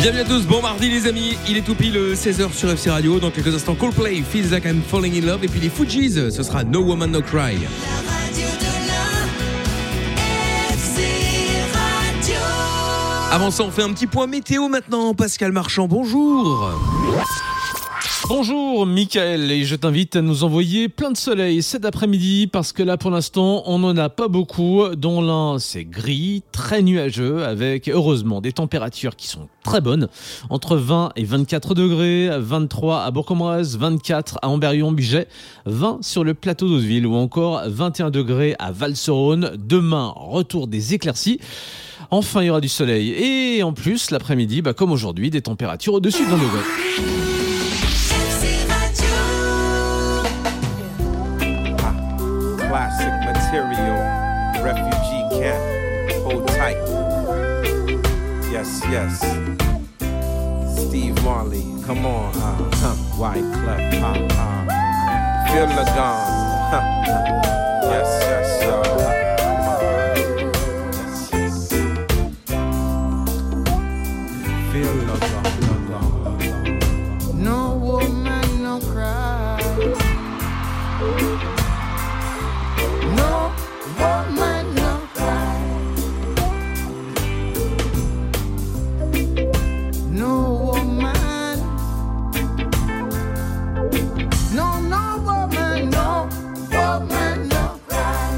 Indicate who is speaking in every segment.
Speaker 1: Bienvenue à tous, bon mardi les amis, il est tout pile 16h sur FC Radio. Dans quelques instants Coldplay, Feels Like I'm Falling in Love. Et puis les Fujis, ce sera No Woman No Cry. Avant ça, on fait un petit point météo maintenant. Pascal Marchand, bonjour.
Speaker 2: Bonjour Mickaël, et je t'invite à nous envoyer plein de soleil cet après-midi parce que là pour l'instant on n'en a pas beaucoup, dont l'un c'est gris, très nuageux avec heureusement des températures qui sont très bonnes, entre 20 et 24 degrés, 23 à Bourg-en-Bresse, 24 à Amberieu-Bugey, 20 sur le plateau d'Hauteville ou encore 21 degrés à Val-sur-Rhône. Demain, retour des éclaircies. Enfin, il y aura du soleil et en plus l'après-midi, comme aujourd'hui, des températures au-dessus de 20 degrés.
Speaker 3: Classic material, refugee camp, hold tight. Yes, yes. Steve Marley, come on, White Clef, feel the gong, yes, yes, feel the gong.
Speaker 4: No woman, no cry. No woman, no cry. No woman. No woman, no woman, no cry.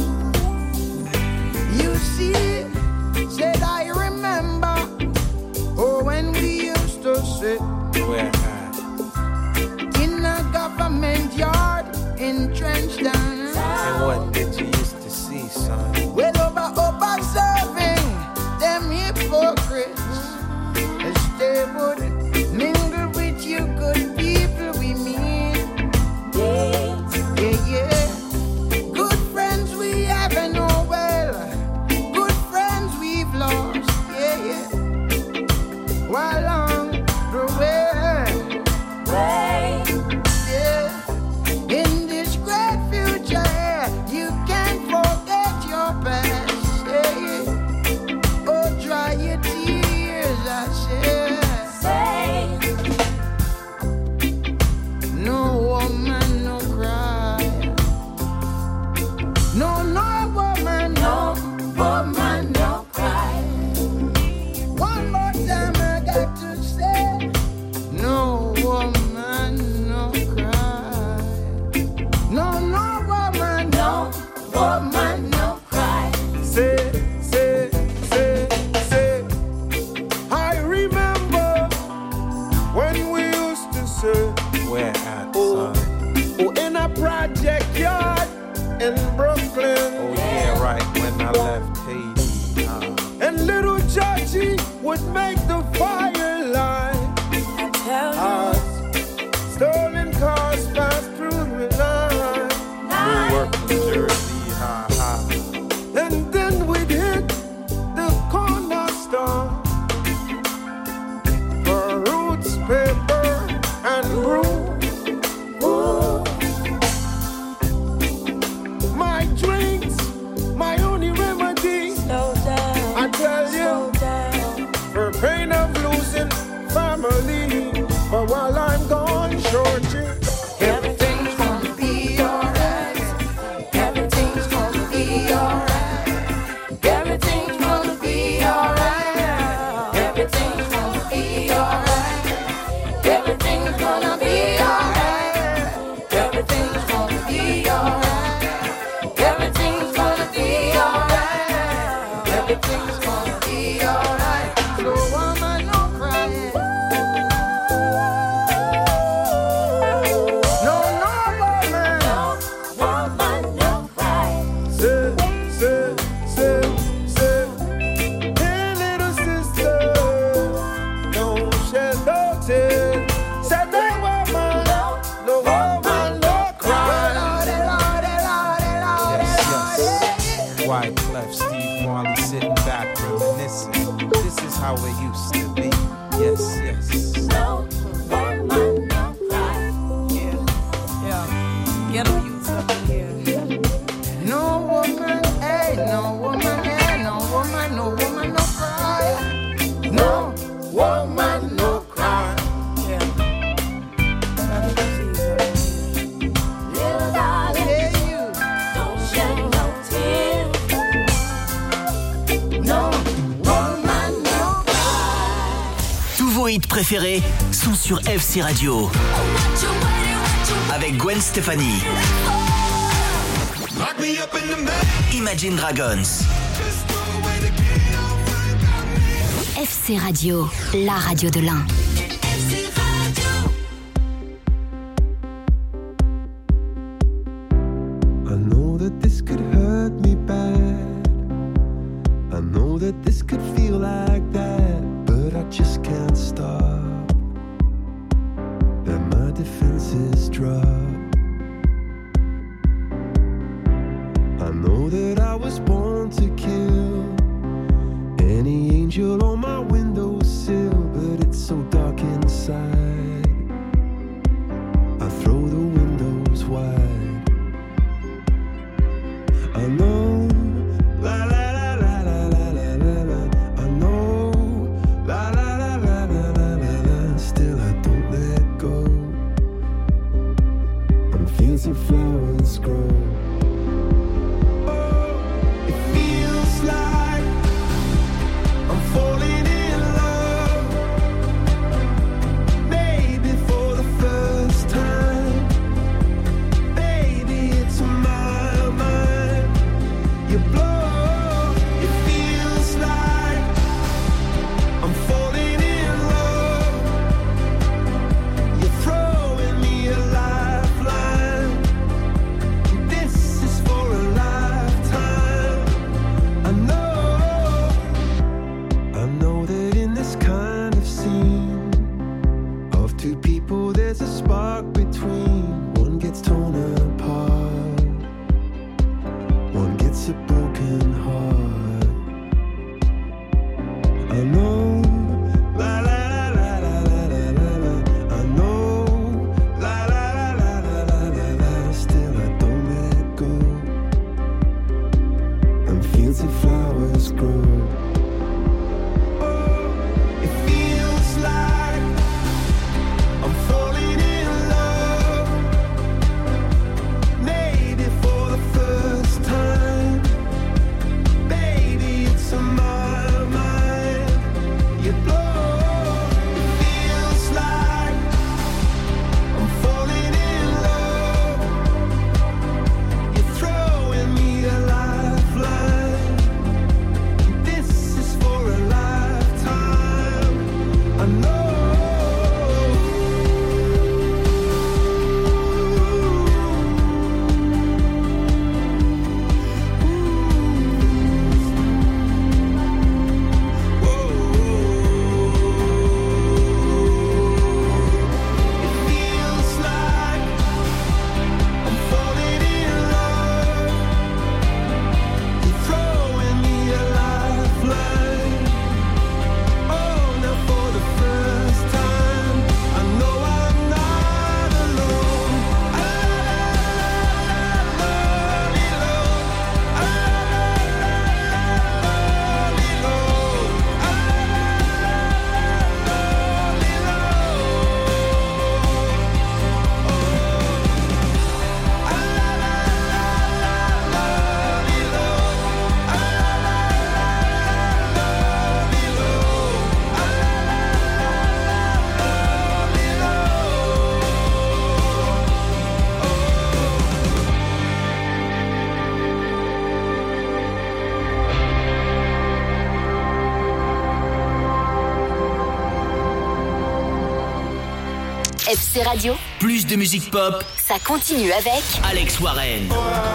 Speaker 4: You see, said I remember, when we used to sit
Speaker 3: Where
Speaker 4: in a government yard in Trenchtown.
Speaker 3: and what did you used to see, son?
Speaker 4: Well, observing them hypocrites as they would mingle with you good people we meet. Yeah, yeah. Good friends we have and oh well. Good friends we've lost. Yeah, yeah. While along the way. Yeah. In this great future, you can't forget your past. Yeah. Oh, dry your tears, I say. No woman, no cry. No woman, no woman, no cry. One more time I got to say, no woman, no cry. No woman, no woman, no cry.
Speaker 3: Say. I remember when we used to say, where at, son?
Speaker 5: In a project yard in Brooklyn.
Speaker 3: Oh yeah, right, when I left Haiti.
Speaker 5: And little Georgie would make the fire line. As stolen cars pass through the line.
Speaker 3: Newark, New Jersey,
Speaker 5: And then we'd hit the corner store for roots, paper, and brew. My drinks, my only remedy. I tell you, for pain of losing family. But while I'm gone, shorty,
Speaker 4: Everything's gonna be alright. Everything's gonna be alright. Everything's gonna be alright. Everything's gonna be alright. Everything's gonna be alright. Everything's gonna be alright. Everything's gonna be alright. Everything's gonna be alright. So woman, no crying. No woman. No woman, no crying.
Speaker 5: say. Hey, little sister, don't shed no tears. Say no woman, no cry.
Speaker 3: yes. White Clef, Steve Marley sitting back reminiscing. This is how it used to be. Yes, yes.
Speaker 4: No woman, no cry.
Speaker 6: Get them youths up in here.
Speaker 4: No woman, hey, no woman, yeah, no woman, no cry. No woman.
Speaker 7: hits préférés sont sur FC Radio. Avec Gwen Stefani. Imagine Dragons.
Speaker 8: FC Radio, la radio de l'Ain.
Speaker 9: I know that this could hurt me bad. I know that this could feel like that, but I just can't stop. Then my defenses drop. I know that I was born to kill any angel on my windowsill, but it's so dark inside. I throw the windows wide. I know, la la la la la la la la la. I know, la la la la la la la la. Still I don't let go. And fields of flowers grow. Oh, it feels like I'm falling in love. Maybe for the first time. Baby, it's my mind. You blow, it feels like I'm falling in love. You're throwing me a lifeline. This is for a lifetime. I know that in this kind of scene of two people there's a spark between. One gets torn apart, one gets a broken heart. I know, la la la la la la la la. I know, la la la la la la la la. Still I don't let go. And fields of flowers grow. Oh, it feels like I'm falling in love. Maybe for the first time. Baby, it's on my mind. You blow, it feels like I'm falling in love. You're throwing me a lifeline. This is for a lifetime. I know. It feels like I'm falling in love. You're throwing me a lifeline. Oh, now for the first time, I know I'm not alone.
Speaker 8: FC Radio,
Speaker 7: Plus de musique pop,
Speaker 8: ça continue avec
Speaker 7: Alex Warren.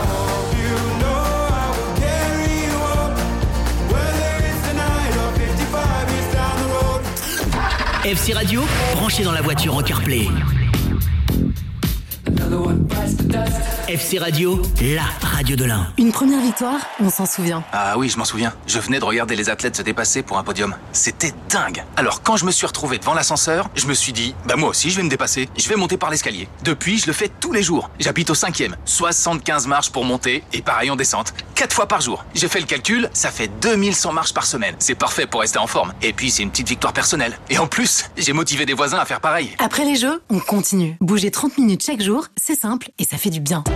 Speaker 7: FC Radio, branché dans la voiture en CarPlay. FC Radio, la radio de l'Ain.
Speaker 10: Une première victoire, on s'en souvient.
Speaker 11: Ah oui, je m'en souviens. Je venais de regarder les athlètes se dépasser pour un podium. C'était dingue. Alors quand je me suis retrouvé devant l'ascenseur, je me suis dit, bah moi aussi je vais me dépasser. Je vais monter par l'escalier. Depuis, je le fais tous les jours. J'habite au 5e. 75 marches pour monter et pareil en descente. 4 fois par jour. J'ai fait le calcul, ça fait 2100 marches par semaine. C'est parfait pour rester en forme. Et puis c'est une petite victoire personnelle. Et en plus, j'ai motivé des voisins à faire pareil.
Speaker 10: Après les jeux, on continue. Bouger 30 minutes chaque jour, c'est simple et ça fait du bien.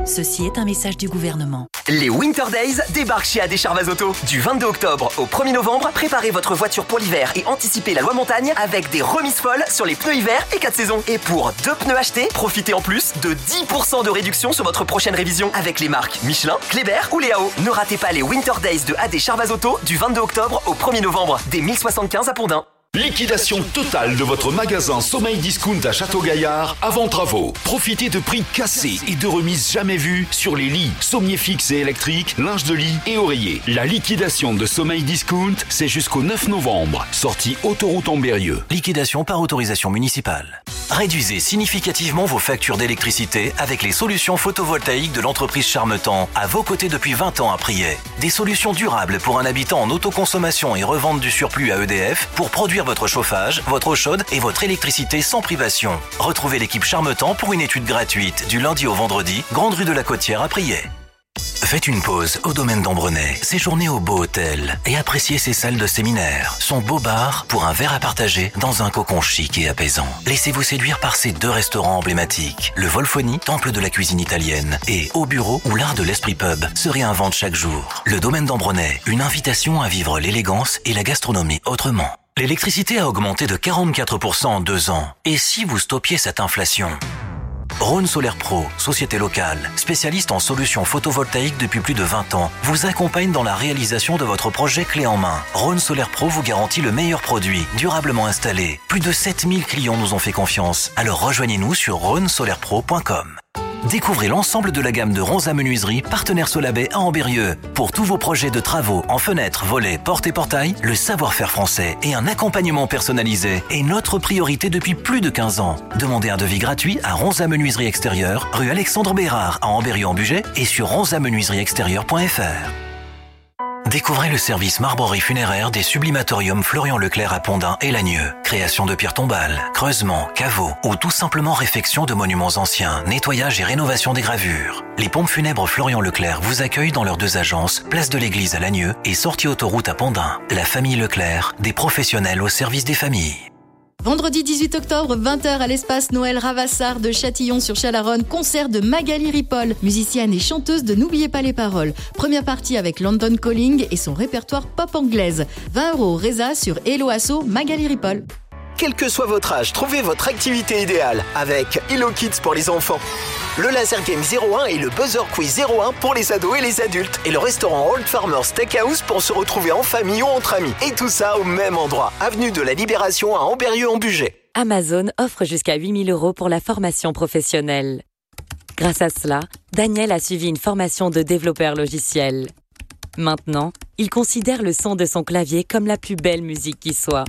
Speaker 12: Ceci est un message du gouvernement.
Speaker 13: Les Winter Days débarquent chez AD Charvaz Auto. Du 22 octobre au 1er novembre, préparez votre voiture pour l'hiver et anticipez la loi montagne avec des remises folles sur les pneus hiver et 4 saisons. Et pour 2 pneus achetés, profitez en plus de 10% de réduction sur votre prochaine révision avec les marques Michelin, Kléber ou Léao. Ne ratez pas les Winter Days de AD Charvaz Auto du 22 octobre au 1er novembre, dès 1075 à Pondin.
Speaker 14: Liquidation totale de votre magasin Sommeil Discount à Château-Gaillard avant travaux. Profitez de prix cassés et de remises jamais vues sur les lits, sommiers fixes et électriques, linge de lit et oreillers. La liquidation de Sommeil Discount, c'est jusqu'au 9 novembre. Sortie autoroute Ambérieux.
Speaker 15: Liquidation par autorisation municipale. Réduisez significativement vos factures d'électricité avec les solutions photovoltaïques de l'entreprise Charmetan, à vos côtés depuis 20 ans à Priez. Des solutions durables pour un habitant en autoconsommation et revente du surplus à EDF pour produire votre chauffage, votre eau chaude et votre électricité sans privation. Retrouvez l'équipe Charmetan pour une étude gratuite du lundi au vendredi, Grande Rue de la Côtière à Priez. Faites une pause au domaine d'Ambrenay, séjournez au beau hôtel et appréciez ses salles de séminaire, son beau bar pour un verre à partager dans un cocon chic et apaisant. Laissez-vous séduire par ces 2 restaurants emblématiques, le Volfoni, temple de la cuisine italienne, et Au Bureau où l'art de l'esprit pub se réinvente chaque jour. Le domaine d'Ambrenay, une invitation à vivre l'élégance et la gastronomie autrement. L'électricité a augmenté de 44% en 2 ans. Et si vous stoppiez cette inflation ? Rhône Solaire Pro, société locale, spécialiste en solutions photovoltaïques depuis plus de 20 ans, vous accompagne dans la réalisation de votre projet clé en main. Rhône Solaire Pro vous garantit le meilleur produit, durablement installé. Plus de 7000 clients nous ont fait confiance. Alors rejoignez-nous sur rhônesolairepro.com. Découvrez l'ensemble de la gamme de Ronza Menuiserie, partenaire Solabay à Ambérieux. Pour tous vos projets de travaux en fenêtres, volets, portes et portails, le savoir-faire français et un accompagnement personnalisé est notre priorité depuis plus de 15 ans. Demandez un devis gratuit à Ronza Menuiserie Extérieure, rue Alexandre Bérard à Ambérieux-en-Bugey et sur ronzamenuiserieextérieure.fr. Découvrez le service marbrerie funéraire des Sublimatoriums Florian Leclerc à Pondin et Lagneux. Création de pierres tombales, creusement, caveaux ou tout simplement réfection de monuments anciens, nettoyage et rénovation des gravures. Les pompes funèbres Florian Leclerc vous accueillent dans leurs 2 agences, place de l'église à Lagneux et sortie autoroute à Pondin. La famille Leclerc, des professionnels au service des familles.
Speaker 16: Vendredi 18 octobre, 20h à l'espace Noël Ravassar de Châtillon-sur-Chalaronne, concert de Magali Ripoll, musicienne et chanteuse de N'oubliez pas les paroles. Première partie avec London Calling et son répertoire pop anglaise. 20 € Reza sur Hello Asso Magali Ripoll.
Speaker 13: Quel que soit votre âge, trouvez votre activité idéale avec Hello Kids pour les enfants. Le Laser Game 01 et le Buzzer Quiz 01 pour les ados et les adultes. Et le restaurant Old Farmer Steakhouse pour se retrouver en famille ou entre amis. Et tout ça au même endroit. Avenue de la Libération à Ambérieux-en-Bugey.
Speaker 17: Amazon offre jusqu'à 8 000 € pour la formation professionnelle. Grâce à cela, Daniel a suivi une formation de développeur logiciel. Maintenant, il considère le son de son clavier comme la plus belle musique qui soit.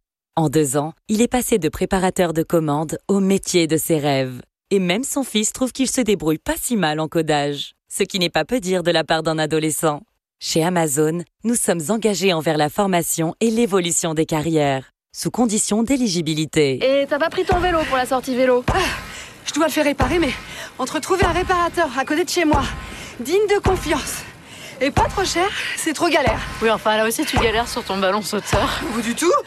Speaker 17: En 2 ans, il est passé de préparateur de commandes au métier de ses rêves. Et même son fils trouve qu'il se débrouille pas si mal en codage. Ce qui n'est pas peu dire de la part d'un adolescent. Chez Amazon, nous sommes engagés envers la formation et l'évolution des carrières, sous condition d'éligibilité.
Speaker 18: Et t'as pas pris ton vélo pour la sortie vélo? Je dois le faire réparer, mais entre trouver un réparateur à côté de chez moi, digne de confiance, et pas trop cher, c'est trop galère.
Speaker 19: Oui, enfin là aussi tu galères sur ton ballon sauteur.
Speaker 18: Pas du tout.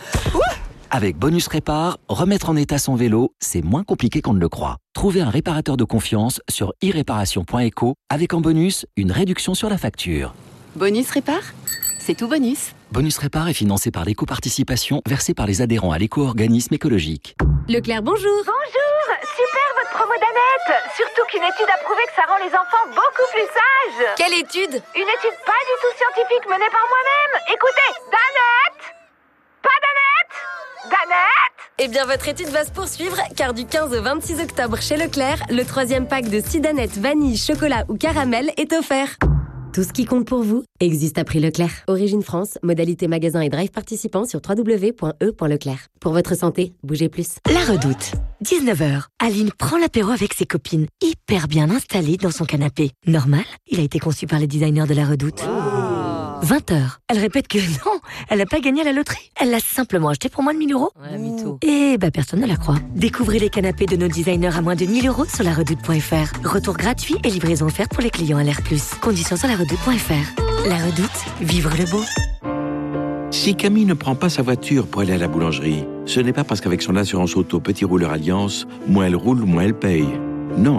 Speaker 20: Avec Bonus Répar, remettre en état son vélo, c'est moins compliqué qu'on ne le croit. Trouvez un réparateur de confiance sur iréparation.eco avec en bonus une réduction sur la facture.
Speaker 19: Bonus Répar, c'est tout bonus.
Speaker 20: Bonus Répar est financé par l'éco-participation versée par les adhérents à l'éco-organisme écologique.
Speaker 21: Leclerc, bonjour.
Speaker 22: Bonjour, super votre promo d'Annette. Surtout qu'une étude a prouvé que ça rend les enfants beaucoup plus sages.
Speaker 21: Quelle étude?
Speaker 22: Une étude pas du tout scientifique menée par moi-même. Écoutez, d'Annette. Pas d'Annette. Danette!
Speaker 21: Eh bien, votre étude va se poursuivre, car du 15 au 26 octobre chez Leclerc, le 3e pack de 6 danettes vanille, chocolat ou caramel est offert.
Speaker 23: Tout ce qui compte pour vous existe à prix Leclerc. Origine France, modalité magasin et drive participant sur www.e.leclerc. Pour votre santé, bougez plus.
Speaker 24: La Redoute. 19h. Aline prend l'apéro avec ses copines, hyper bien installée dans son canapé. Normal, il a été conçu par les designers de La Redoute. 20h. Elle répète que non, elle n'a pas gagné à la loterie. Elle l'a simplement acheté pour moins de 1 000 €.
Speaker 23: Ouais, mytho.
Speaker 24: Et personne ne la croit. Découvrez les canapés de nos designers à moins de 1 000 € sur laredoute.fr. Retour gratuit et livraison offerte pour les clients LR+. Conditions sur laredoute.fr. La Redoute, vivre le beau.
Speaker 25: Si Camille ne prend pas sa voiture pour aller à la boulangerie, ce n'est pas parce qu'avec son assurance auto Petit Rouleur Alliance, moins elle roule, moins elle paye. Non,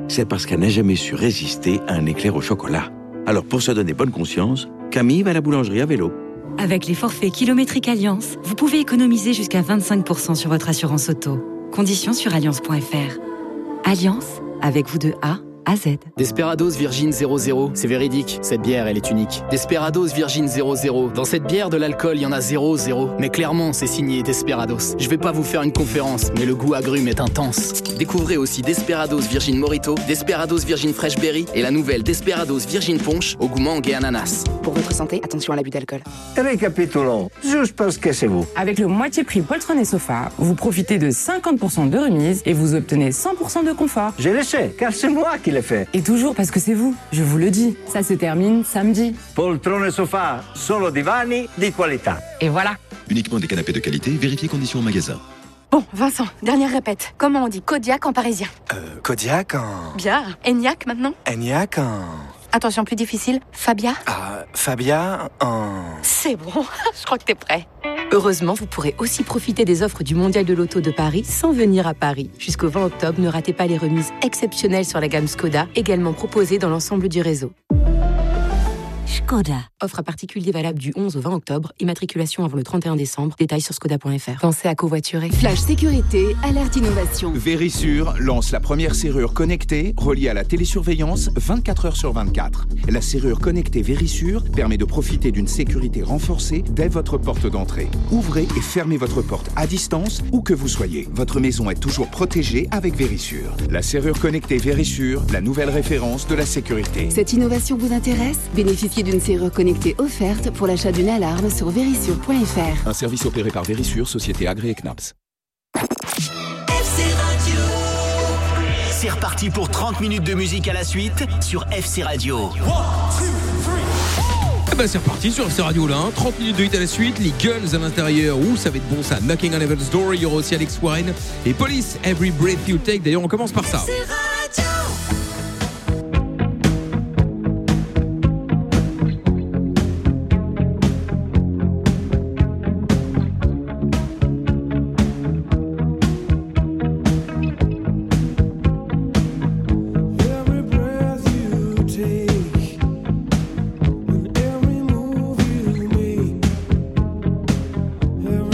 Speaker 25: c'est parce qu'elle n'a jamais su résister à un éclair au chocolat. Alors pour se donner bonne conscience, Camille va à la boulangerie à vélo.
Speaker 1: Avec les forfaits kilométriques Alliance, vous pouvez économiser jusqu'à 25% sur votre assurance auto. Conditions sur alliance.fr. Alliance, avec vous de A à Z.
Speaker 2: Desperados Virgin 00, c'est véridique, cette bière elle est unique. Desperados Virgin 00, dans cette bière de l'alcool il y en a 0,0. Mais clairement c'est signé Desperados. Je vais pas vous faire une conférence, mais le goût agrume est intense. Découvrez aussi Desperados Virgin Mojito, Desperados Virgin Fresh Berry et la nouvelle Desperados Virgin Punch au goût mangue et ananas.
Speaker 3: Pour votre santé, attention à l'abus d'alcool.
Speaker 5: Récapitulons, juste parce que c'est vous.
Speaker 6: Avec le moitié prix poltron et sofa, vous profitez de 50% de remise et vous obtenez 100% de confort.
Speaker 5: Je le sais, car c'est moi qui l'ai fait.
Speaker 6: Et toujours parce que c'est vous, je vous le dis. Ça se termine samedi.
Speaker 5: Poltrone e sofà, solo divani di qualità.
Speaker 6: Et voilà.
Speaker 26: Uniquement des canapés de qualité, vérifiez conditions en magasin.
Speaker 18: Bon, Vincent, dernière répète. Comment on dit Kodiak en parisien?
Speaker 27: Kodiak en...
Speaker 18: Bien. Eniac maintenant?
Speaker 27: Eniac en...
Speaker 18: Attention, plus difficile. Fabia?
Speaker 27: Fabia en...
Speaker 18: C'est bon, je crois que t'es prêt.
Speaker 3: Heureusement, vous pourrez aussi profiter des offres du Mondial de l'Auto de Paris sans venir à Paris. Jusqu'au 20 octobre, ne ratez pas les remises exceptionnelles sur la gamme Skoda, également proposées dans l'ensemble du réseau.
Speaker 23: Skoda.
Speaker 3: Offre à particulier valable du 11 au 20 octobre. Immatriculation avant le 31 décembre. Détails sur skoda.fr. Pensez à covoiturer.
Speaker 28: Flash sécurité, alerte innovation.
Speaker 29: Verisure lance la première serrure connectée reliée à la télésurveillance 24 heures sur 24. La serrure connectée Verisure permet de profiter d'une sécurité renforcée dès votre porte d'entrée. Ouvrez et fermez votre porte à distance où que vous soyez. Votre maison est toujours protégée avec Verisure. La serrure connectée Verisure, la nouvelle référence de la sécurité.
Speaker 28: Cette innovation vous intéresse? Bénéficiez d'une serrure connectée offerte pour l'achat d'une alarme sur verisure.fr.
Speaker 29: Un service opéré par Verisure, société agréée Knaps.
Speaker 7: C'est reparti pour 30 minutes de musique à la suite sur FC Radio.
Speaker 30: Eh ben c'est reparti sur FC Radio là, 30 minutes de hit à la suite, les Guns à l'intérieur, ça va être bon ça, Knocking on Heaven's Door, il y aura aussi Alex Warren et Police, Every Breath You Take, d'ailleurs on commence par ça.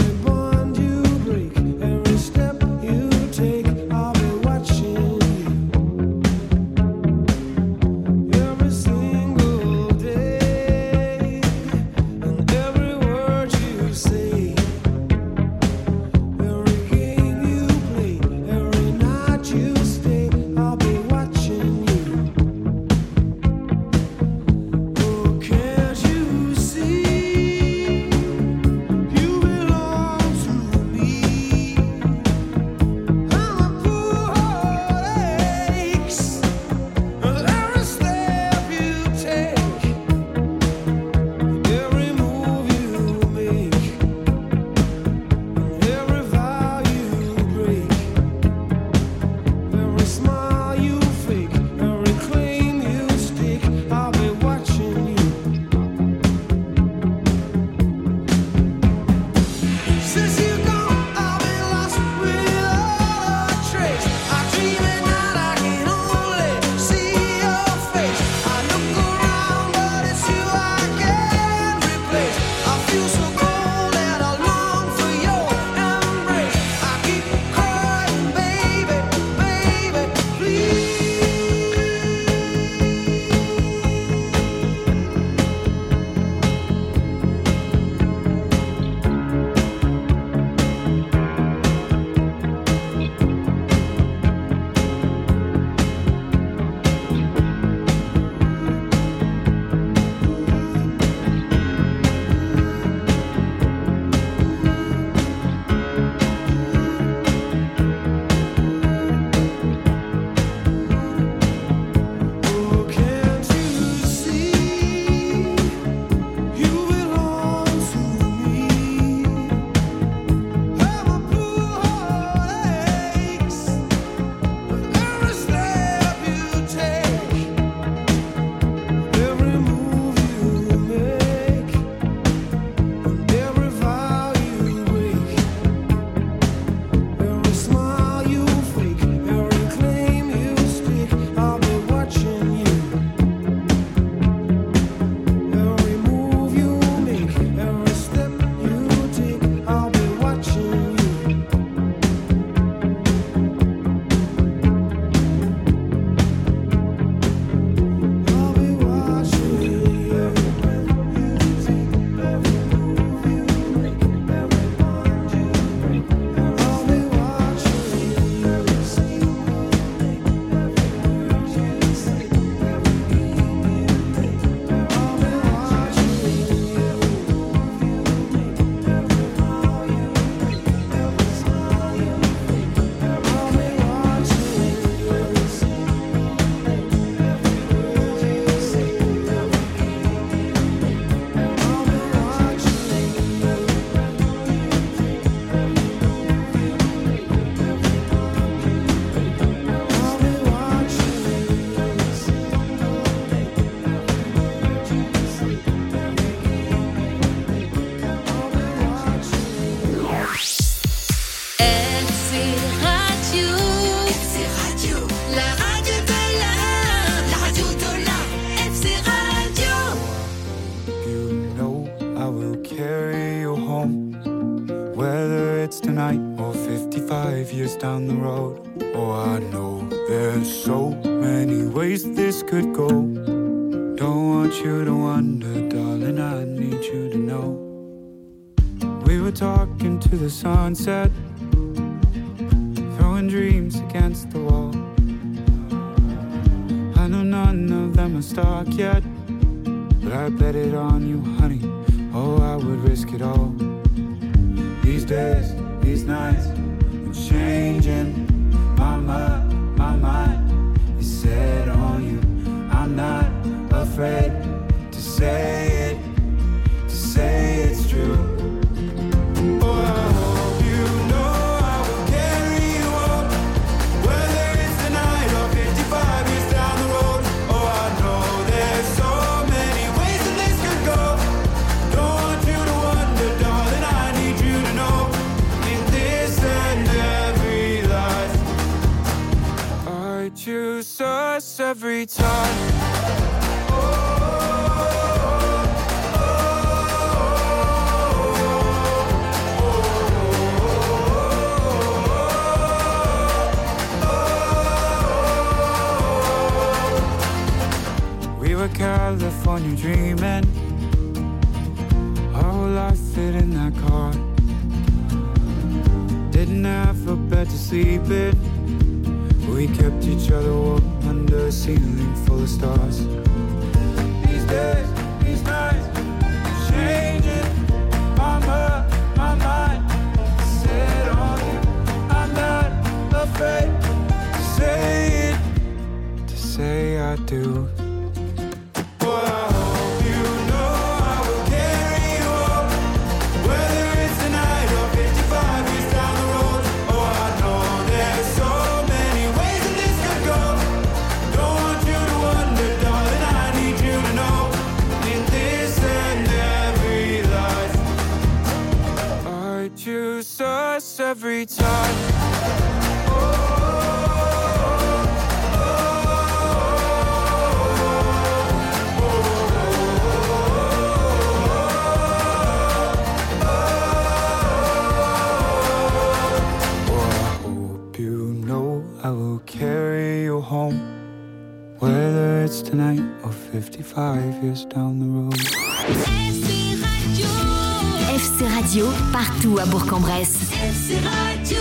Speaker 9: Every step you take, I'll be watching you.
Speaker 4: carry you home. Whether it's tonight or 55 years down the road. Oh, I know there's so many ways this could go. Don't want you to wonder, darling, I need you to know. We were talking to the sunset, throwing dreams against the wall. I know none of them are stuck yet, but I bet it on you, honey. Oh, I would risk it all. These days, these nights, I'm changing. My mind is set on you. I'm not afraid to say it's true. Oh, I hope you know I will carry you home. Whether it's tonight or 55 years down the road. Oh, I know there's so many ways that this could go. Don't want you to wonder, darling, I need you to know. In this and every life, I choose us every time. California dreaming, our whole life fit in that car. Didn't have a bed to sleep in, we kept each other warm under a ceiling full of stars. These days, these nights, changing. My mind set on you. I'm not afraid to say it, to say I do. Every time. I will carry you home, whether it's tonight or 55 years down the road.
Speaker 8: FC Radio, partout à Bourg-en-Bresse. FC Radio.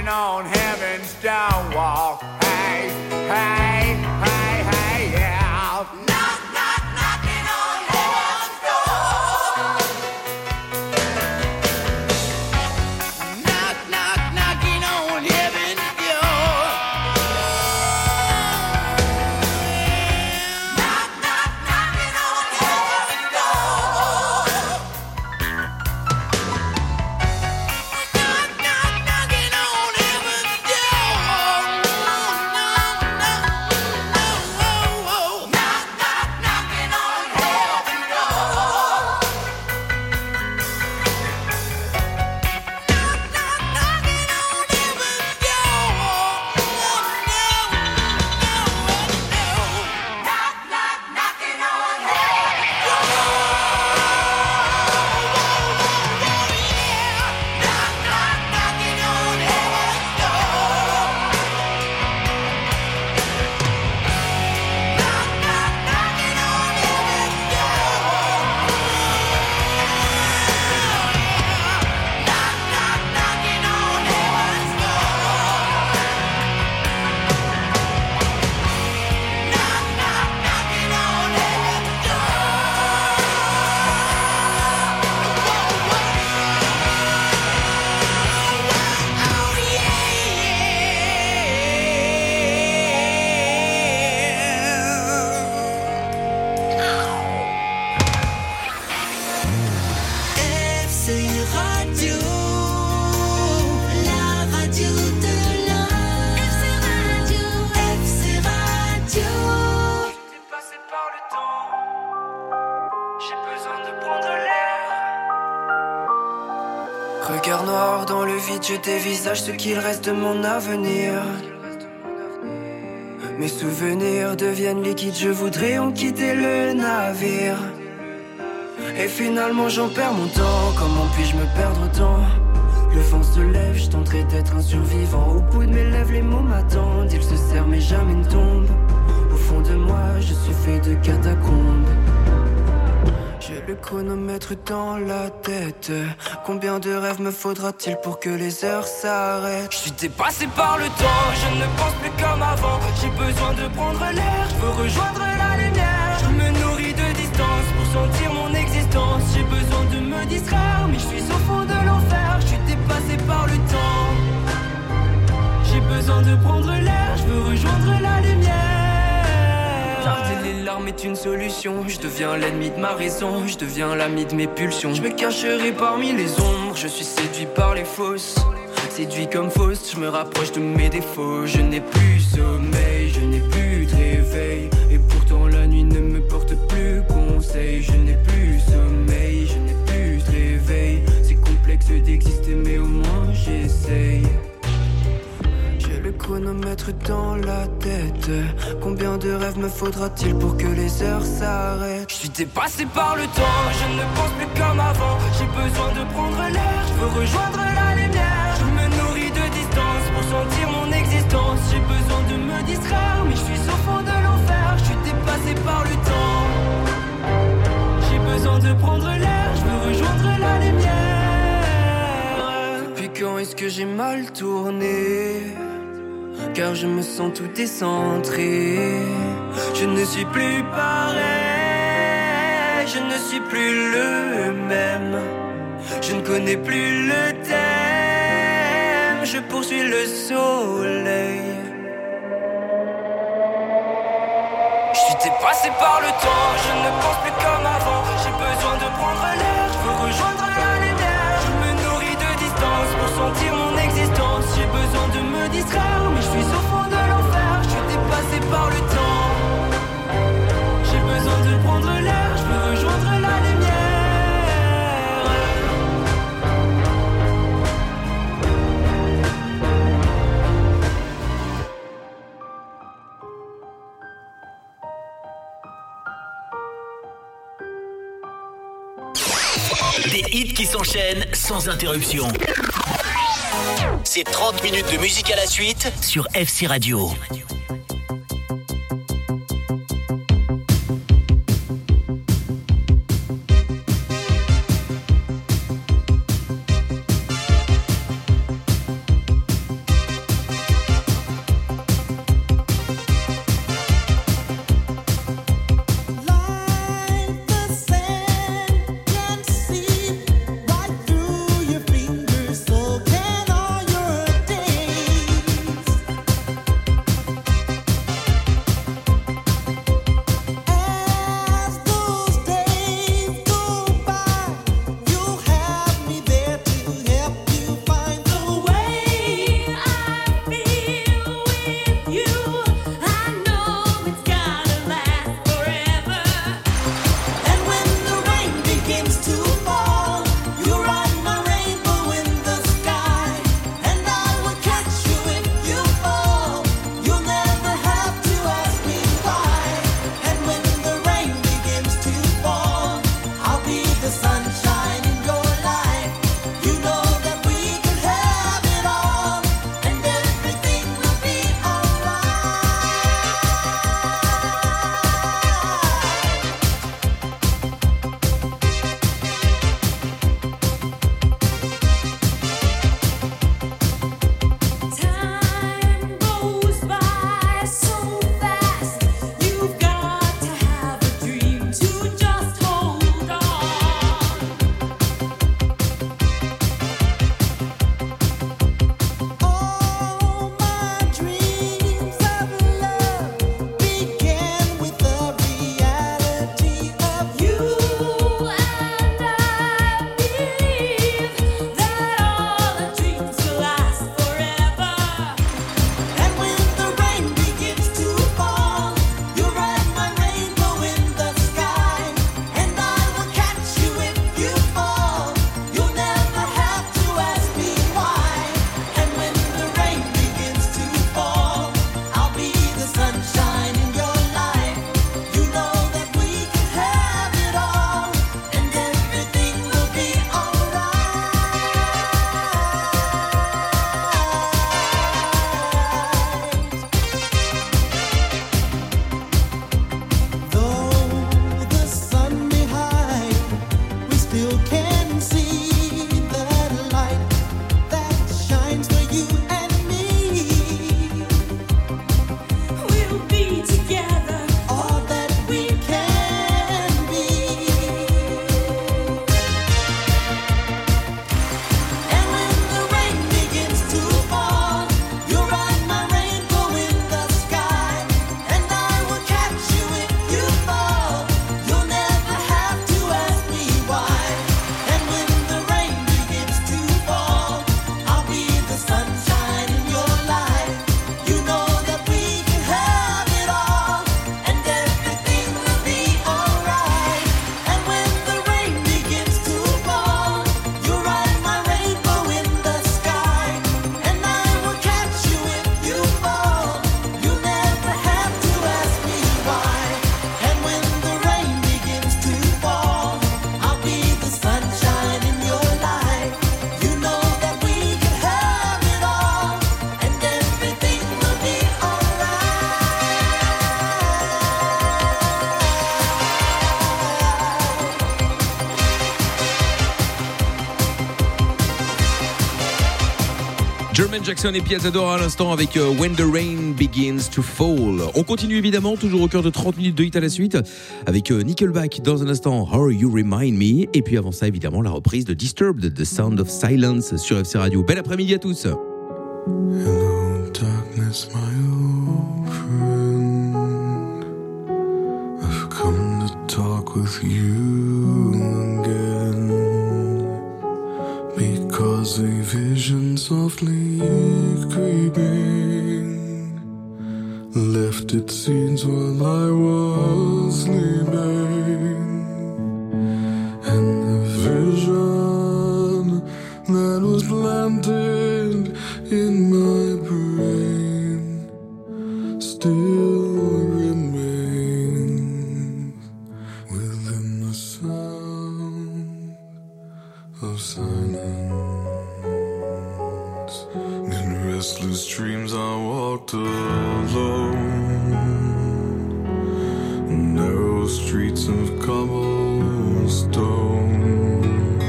Speaker 4: on heaven's stone wall. Hey, hey, hey, hey, yeah. Knock, knock, knocking on heaven's door. Knock, knock, knocking on heaven's door. Knock, knock, knocking on heaven's door. Knock, knock, knocking on heaven's door.
Speaker 10: Regard noir dans le vide, je dévisage ce qu'il reste de mon avenir. Mes souvenirs deviennent liquides, je voudrais en quitter le navire. Et finalement j'en perds mon temps, comment puis-je me perdre autant? Le vent se lève, je tenterai d'être un survivant. Au bout de mes lèvres, les mots m'attendent. Ils se serrent mais jamais ne tombent. Au fond de moi, je suis fait de catacombes. J'ai le chronomètre dans la tête. Combien de rêves me faudra-t-il pour que les heures s'arrêtent? Je suis dépassé par le temps, je ne pense plus comme avant. J'ai besoin de prendre l'air, je veux rejoindre la lumière. Je me nourris de distance pour sentir mon existence. J'ai besoin de me distraire, mais je suis au fond de l'enfer. Je suis dépassé par le temps. J'ai besoin de prendre l'air, je veux rejoindre la lumière. Garder les larmes est une solution. Je deviens l'ennemi de ma raison, je deviens l'ami de mes pulsions. Je me cacherai parmi les ombres, je suis séduit par les fausses. Séduit comme fausse, je me rapproche de mes défauts. Je n'ai plus sommeil, je n'ai plus de réveil. Et pourtant la nuit ne me porte plus conseil. Je n'ai plus sommeil, je n'ai plus de réveil. C'est complexe d'exister mais au moins j'essaye. Le chronomètre dans la tête. Combien de rêves me faudra-t-il pour que les heures s'arrêtent? Je suis dépassé par le temps, je ne pense plus comme avant. J'ai besoin de prendre l'air, je veux rejoindre la lumière. Je me nourris de distance pour sentir mon existence. J'ai besoin de me distraire, mais je suis au fond de l'enfer. Je suis dépassé par le temps. J'ai besoin de prendre l'air, je veux rejoindre la lumière. Depuis quand est-ce que j'ai mal tourné? Car je me sens tout décentré. Je ne suis plus pareil, je ne suis plus le même. Je ne connais plus le thème, je poursuis le soleil. Je suis dépassé par le temps, je ne pense plus comme avant. J'ai besoin de prendre l'air, je veux rejoindre la lumière. Je me nourris de distance pour sentir mon existence. J'ai besoin de me distraire, mais je suis au fond de l'enfer. Je suis dépassé par le temps. J'ai besoin de prendre l'air, je veux rejoindre la lumière.
Speaker 7: Des hits qui s'enchaînent sans interruption. C'est 30 minutes de musique à la suite sur FC Radio.
Speaker 30: Jermaine Jackson et Piazza Dora à l'instant avec When the Rain Begins to Fall. On continue évidemment, toujours au cœur de 30 minutes de hit à la suite, avec Nickelback dans un instant, How You Remind Me. Et puis avant ça, évidemment, la reprise de Disturbed, The Sound of Silence sur FC Radio. Bel après-midi à tous.
Speaker 9: Hello, darkness, my old friend. I've come to talk with you again. Because a vision softly creeping left its seeds while I was sleeping. And the vision that was planted in my brain still remains within the sound of silence. In restless dreams I walked alone, narrow streets of cobblestone,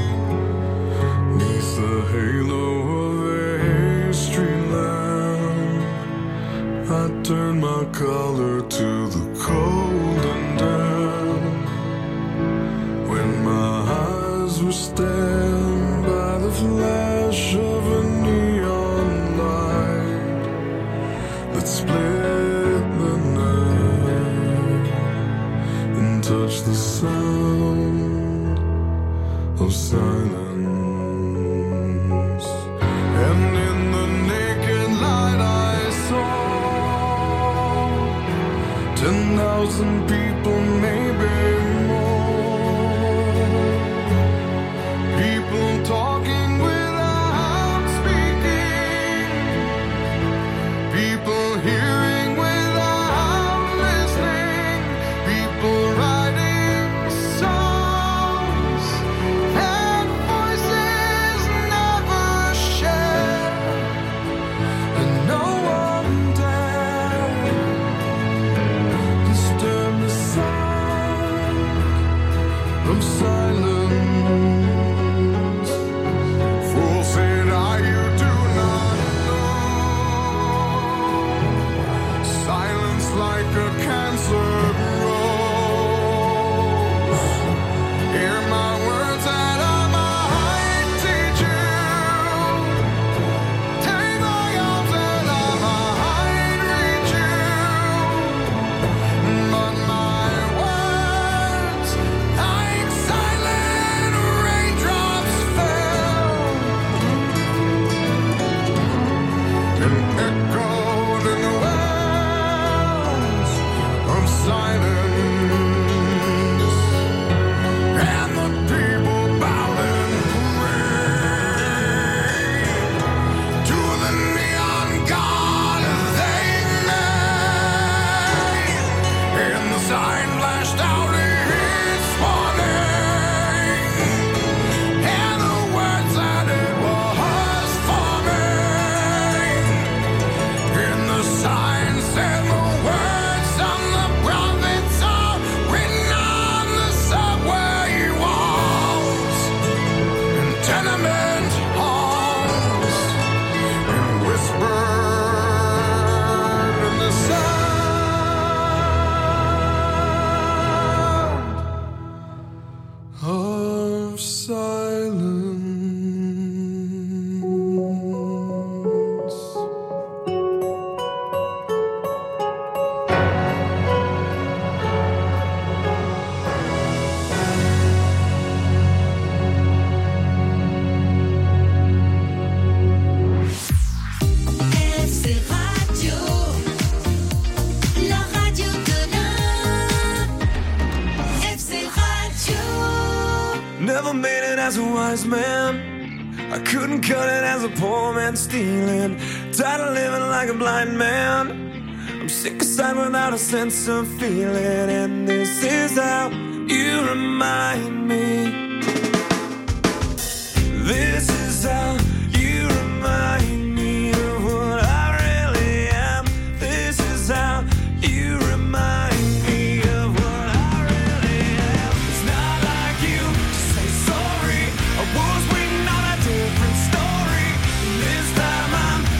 Speaker 9: neath the halo of a street lamp. I turned my collar to the cold and damp. When my eyes were stabbed by the flash of a neon light that split the night and touched the sound of silence. And in the naked light I saw 10,000 people, maybe more. People talking without speaking. People hearing without listening. People writing songs and voices never shared. And no one dared disturb the sound of silence. Fool said I, you do not know. Silence like a cancer grows. Hear my words that I might teach you. Take my arms that I might reach you. But my words, like silent raindrops, fell and echoed in the wells of silence. And the people bowed and prayed to the neon god they made. And the sign flashed out its warning, and the words that it was forming. And the sign said the words on the prophets are written on the subway walls and tenement halls, and whispered in the sound of silence.
Speaker 11: FC Radio, la radio de l'Ain. FC Radio.
Speaker 10: Never made it as a wise man. I couldn't cut it as a poor man stealing. Tired of living like a blind man. I'm sick aside without a sense of feeling. And this is how you remind me. This is how you remind me of what I really am. This is how you remind me of what I really am. It's not like you to say sorry. I was waiting on a different story. This time I'm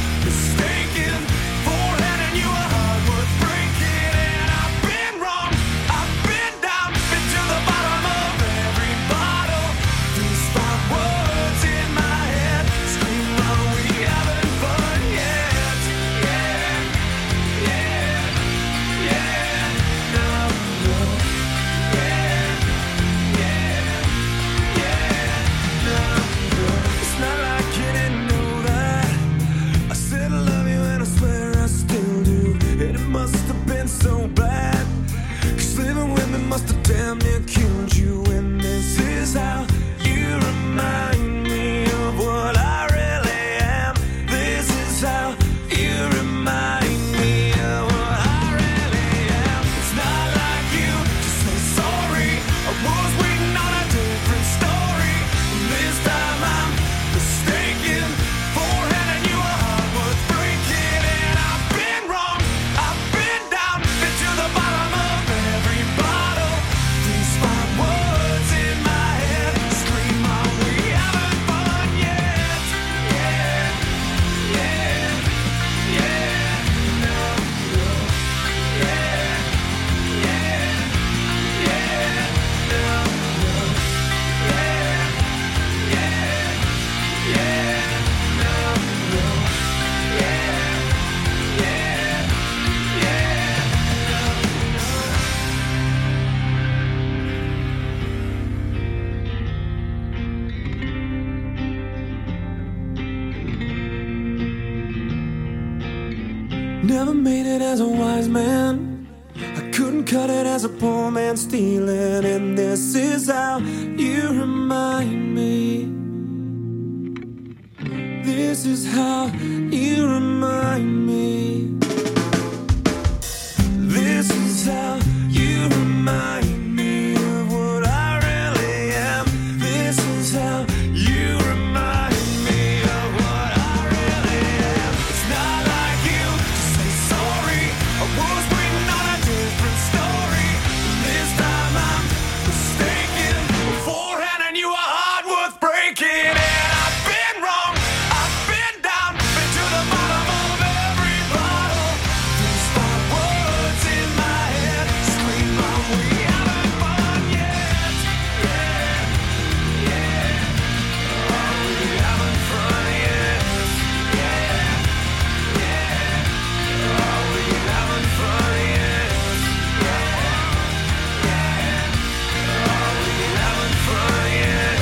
Speaker 9: Never made it as a wise man. I couldn't cut it as a poor man stealing. And this is how you remind me. This is how you remind me. This is how you remind me of what I really am. This is how you remind me of what I really am. It's not like you to say sorry. I was waiting on a different story. This time I'm mistaken. Beforehand I knew a heart worth breaking. And I've been wrong, I've been down, been to the bottom of every bottle. These five words in my head scream out, we haven't fun yet. Yeah, yeah. Oh, we haven't fun yet. Yeah, yeah. Oh, we haven't fun yet. Yeah, yeah. Oh, we haven't fun yet.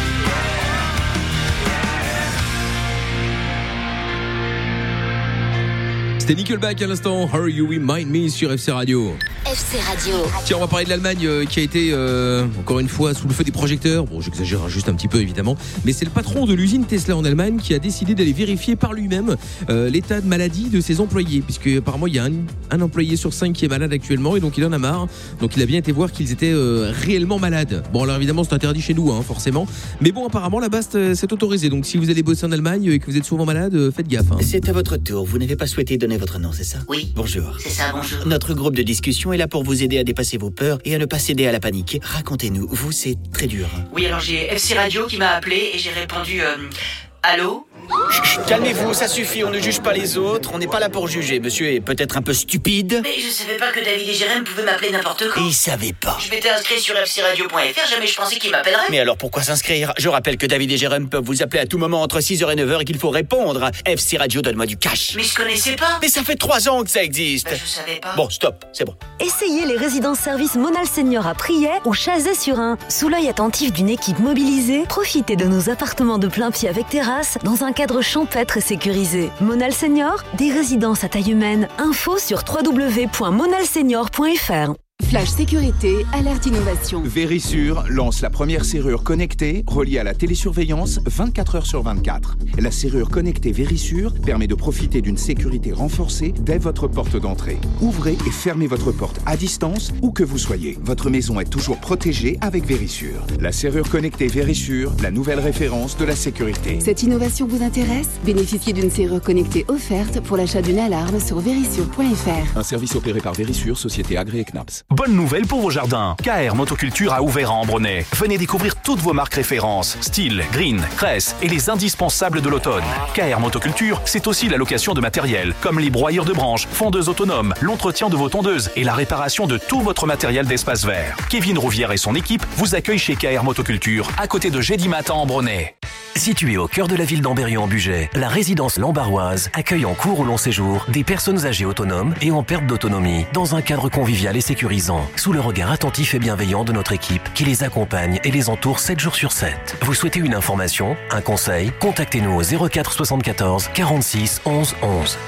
Speaker 30: C'était Nickelback à l'instant, How You Remind Me sur FC Radio.
Speaker 8: FC Radio.
Speaker 30: Tiens, on va parler de l'Allemagne qui a été encore une fois sous le feu des projecteurs. Bon, j'exagère juste un petit peu évidemment, mais c'est le patron de l'usine Tesla en Allemagne qui a décidé d'aller vérifier par lui-même l'état de maladie de ses employés, puisque apparemment il y a un employé sur 5 qui est malade actuellement et donc il en a marre. Donc il a bien été voir qu'ils étaient réellement malades. Bon, alors évidemment c'est interdit chez nous, forcément, mais bon, apparemment là-bas c'est autorisé. Donc si vous allez bosser en Allemagne et que vous êtes souvent malade, faites gaffe.
Speaker 12: C'est à votre tour. Vous n'avez pas souhaité donner votre nom, c'est ça?
Speaker 13: Oui.
Speaker 12: Bonjour.
Speaker 13: C'est ça, bonjour.
Speaker 12: Notre groupe de discussion est là pour vous aider à dépasser vos peurs et à ne pas céder à la panique. Racontez-nous, vous, c'est très dur.
Speaker 13: Oui, alors j'ai FC Radio qui m'a appelé et j'ai répondu allô?
Speaker 12: Chut, calmez-vous, ça suffit, on ne juge pas les autres, on n'est pas là pour juger. Monsieur est peut-être un peu stupide.
Speaker 13: Mais je savais pas que David et Jérém pouvaient m'appeler n'importe quand.
Speaker 12: Il savait pas.
Speaker 13: Je m'étais inscrit sur fcradio.fr, jamais je pensais qu'ils m'appelleraient.
Speaker 12: Mais alors pourquoi s'inscrire? Je rappelle que David et Jérém peuvent vous appeler à tout moment entre 6h et 9h et qu'il faut répondre. FC Radio, donne-moi du cash.
Speaker 13: Mais je connaissais pas.
Speaker 12: Mais ça fait 3 ans que ça existe.
Speaker 13: Je savais pas.
Speaker 12: Bon, stop, c'est bon.
Speaker 24: Essayez les résidences-services Monal Senior à Priet ou Chazay-sur-Ain. Sous l'œil attentif d'une équipe mobilisée, profitez de nos appartements de plein pied avec terrasse dans un cadre champêtre et sécurisé. Monal Senior, des résidences à taille humaine. Info sur www.monalsenior.fr.
Speaker 28: Flash sécurité, alerte innovation.
Speaker 29: Vérissure lance la première serrure connectée reliée à la télésurveillance 24 heures sur 24. La serrure connectée Vérissure permet de profiter d'une sécurité renforcée dès votre porte d'entrée. Ouvrez et fermez votre porte à distance où que vous soyez. Votre maison est toujours protégée avec Vérissure. La serrure connectée Vérissure, la nouvelle référence de la sécurité.
Speaker 28: Cette innovation vous intéresse? Bénéficiez d'une serrure connectée offerte pour l'achat d'une alarme sur Vérissure.fr.
Speaker 26: Un service opéré par Vérissure, société agréée Knaps.
Speaker 14: Bonne nouvelle pour vos jardins. KR Motoculture a ouvert à Ambronay. Venez découvrir toutes vos marques références. Style, Green, Cress et les indispensables de l'automne. KR Motoculture, c'est aussi la location de matériel, comme les broyeurs de branches, fondeuses autonomes, l'entretien de vos tondeuses et la réparation de tout votre matériel d'espace vert. Kevin Rouvière et son équipe vous accueillent chez KR Motoculture, à côté de Gédimat à Ambronay.
Speaker 15: Située au cœur de la ville d'Ambérieu-en-Bugey, la résidence Lambaroise accueille en court ou long séjour des personnes âgées autonomes et en perte d'autonomie dans un cadre convivial et sécurisant, sous le regard attentif et bienveillant de notre équipe qui les accompagne et les entoure 7 jours sur 7. Vous souhaitez une information, un conseil? Contactez-nous au 04 74 46 11 11.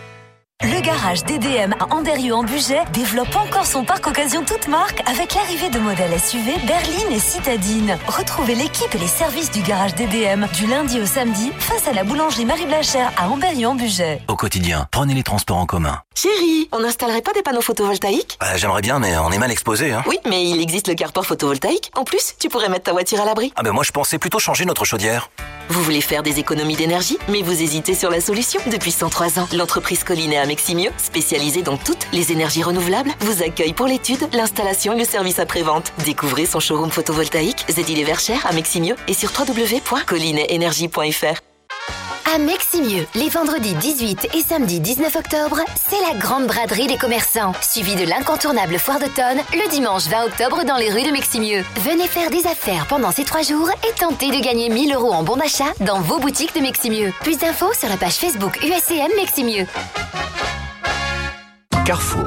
Speaker 24: Le garage DDM à Ambérieu-en-Bugey développe encore son parc occasion toute marque avec l'arrivée de modèles SUV berline et citadine. Retrouvez l'équipe et les services du garage DDM du lundi au samedi face à la boulangerie Marie Blachère à Ambérieu-en-Bugey.
Speaker 15: Au quotidien, prenez les transports en commun.
Speaker 24: Chérie, on n'installerait pas des panneaux photovoltaïques?
Speaker 15: J'aimerais bien, mais on est mal exposé.
Speaker 24: Oui, mais il existe le carport photovoltaïque. En plus, tu pourrais mettre ta voiture à l'abri.
Speaker 15: Moi je pensais plutôt changer notre chaudière.
Speaker 24: Vous voulez faire des économies d'énergie, mais vous hésitez sur la solution? Depuis 103 ans, l'entreprise Collinet à Meximieux, spécialisée dans toutes les énergies renouvelables, vous accueille pour l'étude, l'installation et le service après-vente. Découvrez son showroom photovoltaïque Zedilé-Verchères à Meximieux et sur www.collinetenergie.fr.
Speaker 8: À Meximieux, les vendredis 18 et samedi 19 octobre, c'est la grande braderie des commerçants, suivie de l'incontournable foire d'automne le dimanche 20 octobre dans les rues de Meximieux. Venez faire des affaires pendant ces 3 jours et tentez de gagner 1 000 € en bon d'achat dans vos boutiques de Meximieux. Plus d'infos sur la page Facebook USCM Meximieux.
Speaker 16: Carrefour. Quand vos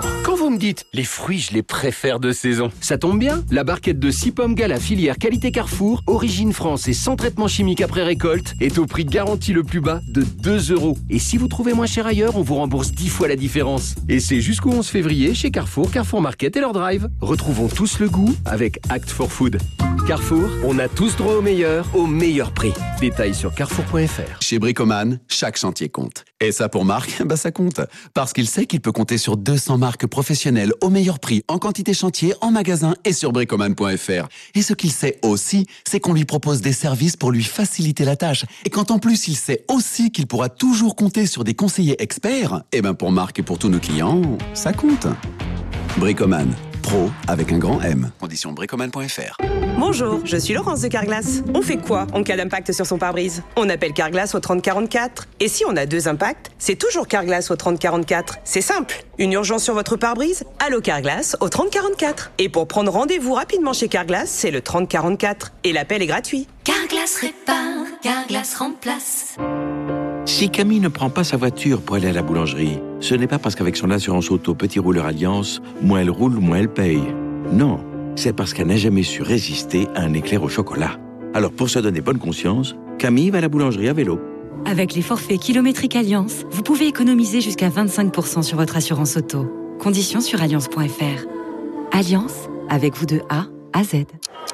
Speaker 1: vous me dites, les fruits, je les préfère de saison. Ça tombe bien, la barquette de 6 pommes Gala filière qualité Carrefour, origine France et sans traitement chimique après récolte, est au prix garanti le plus bas de 2 €. Et si vous trouvez moins cher ailleurs, on vous rembourse 10 fois la différence. Et c'est jusqu'au 11 février chez Carrefour, Carrefour Market et leur drive. Retrouvons tous le goût avec Act for Food. Carrefour, on a tous droit au meilleur prix. Détails sur carrefour.fr.
Speaker 2: Chez Bricoman, chaque chantier compte. Et ça pour Marc, ça compte. Parce qu'il sait qu'il peut compter sur 200 marques professionnelles au meilleur prix, en quantité chantier, en magasin et sur bricoman.fr. Et ce qu'il sait aussi, c'est qu'on lui propose des services pour lui faciliter la tâche. Et quand en plus il sait aussi qu'il pourra toujours compter sur des conseillers experts, pour Marc et pour tous nos clients, ça compte. Bricoman. Pro avec un grand M. Condition bricoman.fr.
Speaker 5: Bonjour, je suis Laurence de Carglass. On fait quoi en cas d'impact sur son pare-brise? On appelle Carglass au 3044. Et si on a 2 impacts, c'est toujours Carglass au 3044. C'est simple. Une urgence sur votre pare-brise? Allô Carglass au 3044. Et pour prendre rendez-vous rapidement chez Carglass, c'est le 3044. Et l'appel est gratuit.
Speaker 11: Carglass répare, Carglass remplace.
Speaker 16: Si Camille ne prend pas sa voiture pour aller à la boulangerie, ce n'est pas parce qu'avec son assurance auto Petit Rouleur Alliance, moins elle roule, moins elle paye. Non, c'est parce qu'elle n'a jamais su résister à un éclair au chocolat. Alors pour se donner bonne conscience, Camille va à la boulangerie à vélo.
Speaker 17: Avec les forfaits kilométriques Alliance, vous pouvez économiser jusqu'à 25% sur votre assurance auto. Conditions sur alliance.fr. Alliance, avec vous de A à Z.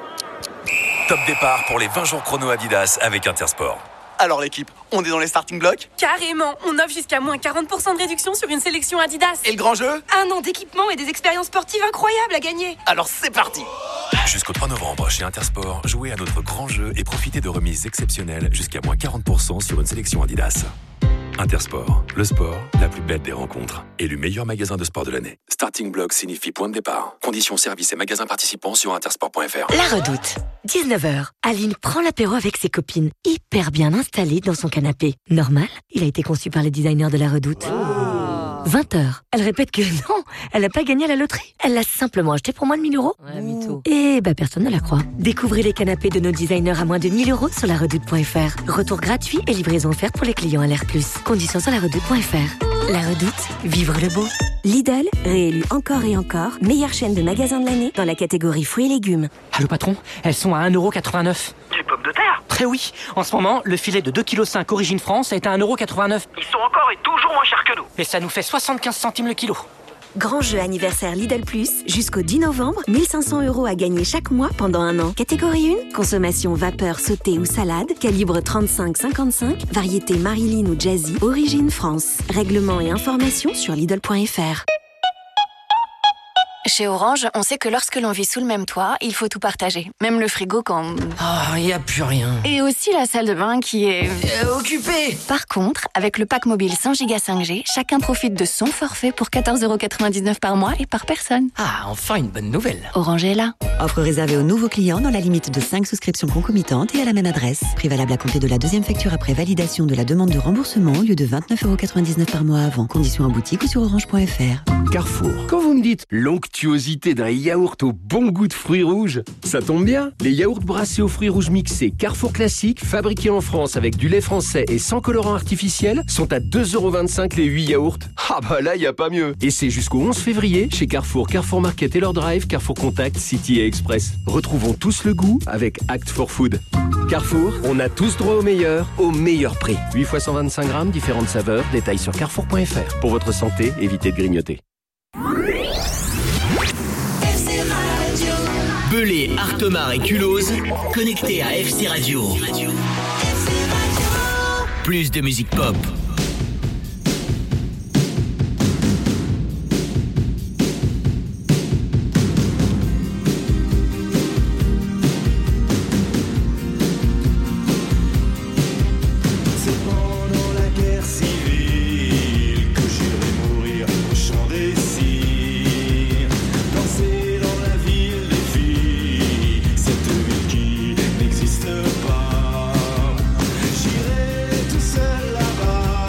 Speaker 15: Top départ pour les 20 jours chrono Adidas avec Intersport.
Speaker 27: Alors l'équipe, on est dans les starting blocks?
Speaker 18: Carrément, on offre jusqu'à moins 40% de réduction sur une sélection Adidas.
Speaker 27: Et le grand jeu?
Speaker 18: 1 an d'équipement et des expériences sportives incroyables à gagner.
Speaker 27: Alors c'est parti!
Speaker 15: Jusqu'au 3 novembre chez Intersport, jouez à notre grand jeu et profitez de remises exceptionnelles jusqu'à moins 40% sur une sélection Adidas. Intersport, le sport, la plus belle des rencontres. Élu meilleur magasin de sport de l'année. Starting block signifie point de départ. Conditions, services et magasins participants sur intersport.fr.
Speaker 24: La Redoute. 19h. Aline prend l'apéro avec ses copines, hyper bien installée dans son canapé. Normal, il a été conçu par les designers de La Redoute. 20h. Elle répète que non, elle n'a pas gagné à la loterie. Elle l'a simplement acheté pour moins de 1 000 €.
Speaker 23: Ouais, mytho.
Speaker 24: Et personne ne la croit. Découvrez les canapés de nos designers à moins de 1 000 € sur laredoute.fr. Retour gratuit et livraison offerte pour les clients LR+. Conditions sur laredoute.fr. La Redoute, vivre le beau.
Speaker 19: Lidl, réélu encore et encore, meilleure chaîne de magasins de l'année dans la catégorie fruits et légumes.
Speaker 20: Allô patron, elles sont à 1,89 €.
Speaker 21: Les pommes de terre?
Speaker 20: Très oui. En ce moment, le filet de 2,5 kg origine France est à 1,89 €.
Speaker 21: Ils sont encore et toujours moins chers que nous.
Speaker 20: Et ça nous fait 75 centimes le kilo.
Speaker 19: Grand jeu anniversaire Lidl Plus, jusqu'au 10 novembre, 1 500 € à gagner chaque mois pendant 1 an. Catégorie 1, consommation vapeur, sauté ou salade, calibre 35-55, variété Marilyn ou Jazzy, origine France. Règlement et informations sur Lidl.fr.
Speaker 22: Chez Orange, on sait que lorsque l'on vit sous le même toit, il faut tout partager. Même le frigo quand...
Speaker 20: Ah, y a plus rien.
Speaker 22: Et aussi la salle de bain qui est...
Speaker 20: occupée.
Speaker 22: Par contre, avec le pack mobile 100 Go 5G, chacun profite de son forfait pour 14,99 € par mois et par personne.
Speaker 20: Ah, enfin une bonne nouvelle.
Speaker 22: Orange est là.
Speaker 25: Offre réservée aux nouveaux clients dans la limite de 5 souscriptions concomitantes et à la même adresse. Prix valable à compter de la 2e facture après validation de la demande de remboursement au lieu de 29,99 € par mois avant. Conditions en boutique ou sur orange.fr.
Speaker 1: Carrefour. Quand vous me dites l'onctuosité d'un yaourt au bon goût de fruits rouges, ça tombe bien. Les yaourts brassés aux fruits rouges mixés Carrefour Classique, fabriqués en France avec du lait français et sans colorant artificiel, sont à 2,25 € les 8 yaourts. Ah bah là, y a pas mieux. Et c'est jusqu'au 11 février chez Carrefour, Carrefour Market et leur drive, Carrefour Contact, City et Express. Retrouvons tous le goût avec Act for Food. Carrefour, on a tous droit au meilleur prix. 8 x 125 grammes, différentes saveurs, détails sur carrefour.fr. Pour votre santé, évitez de grignoter.
Speaker 7: Belay, Artemar et Culose, connectés à FC Radio. Plus de musique pop.
Speaker 4: J'irai tout seul là-bas.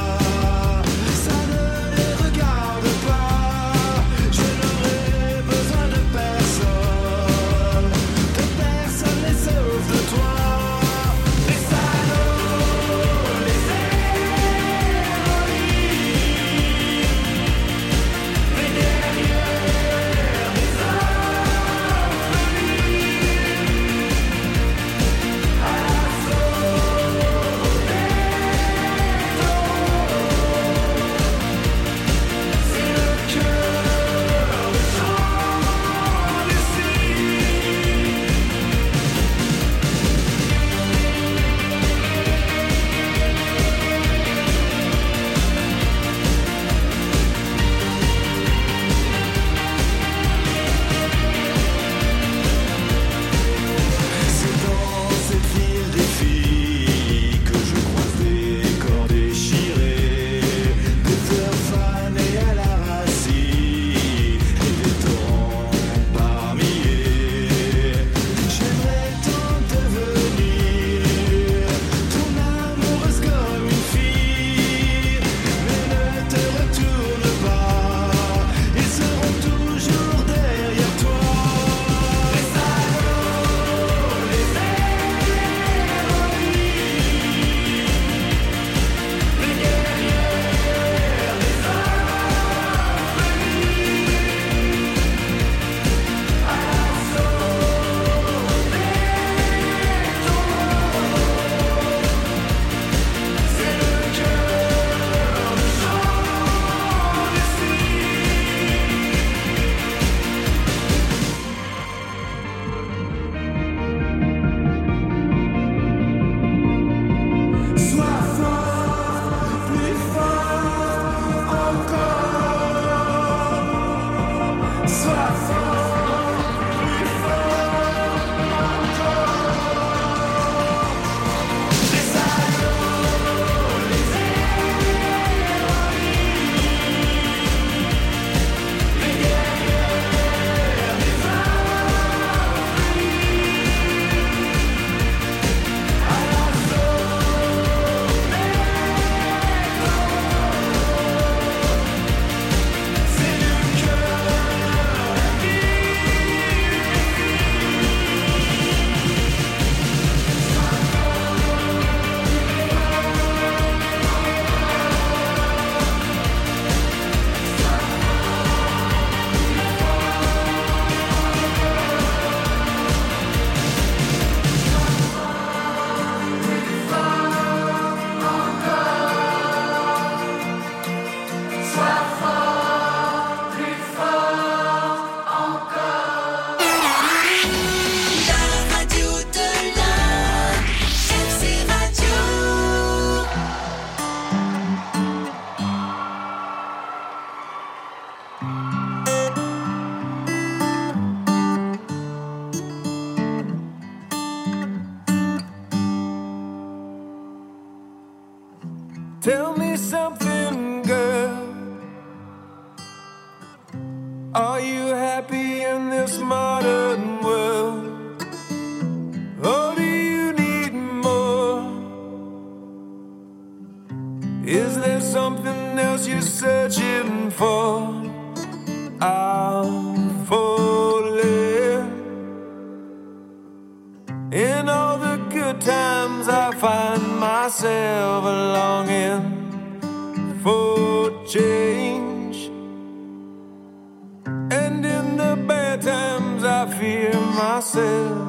Speaker 4: Tell me something, girl. Are you happy in this modern world? Or do you need more? Is there something else you're searching for? I'm falling. In all the good times I find myself longing for change. And in the bad times I fear myself.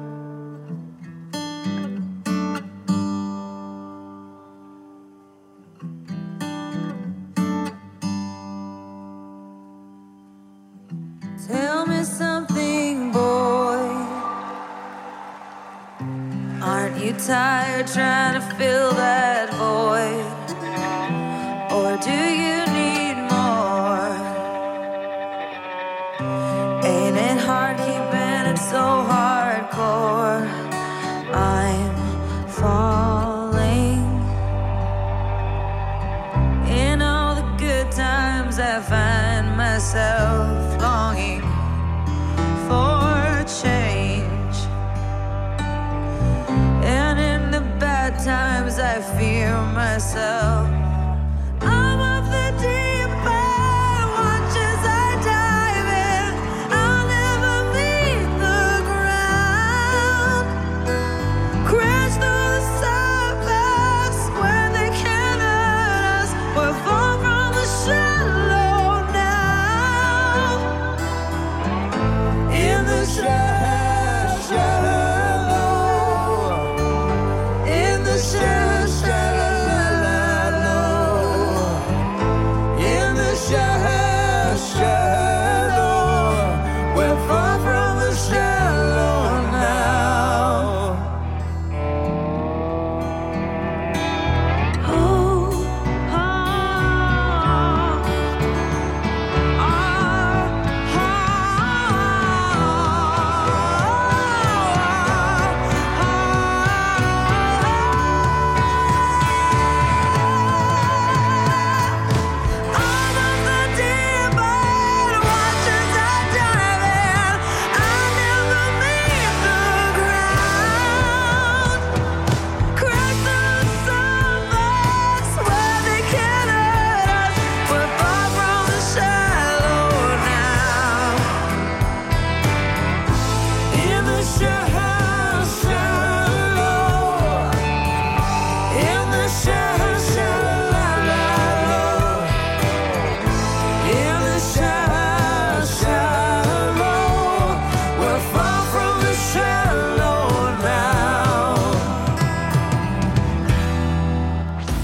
Speaker 3: Tell me something, boy. Aren't you tired trying to fill that void? Or do you need more? Ain't it hard keeping it so hardcore? I'm falling. In all the good times I find myself longing for change. And in the bad times I fear myself.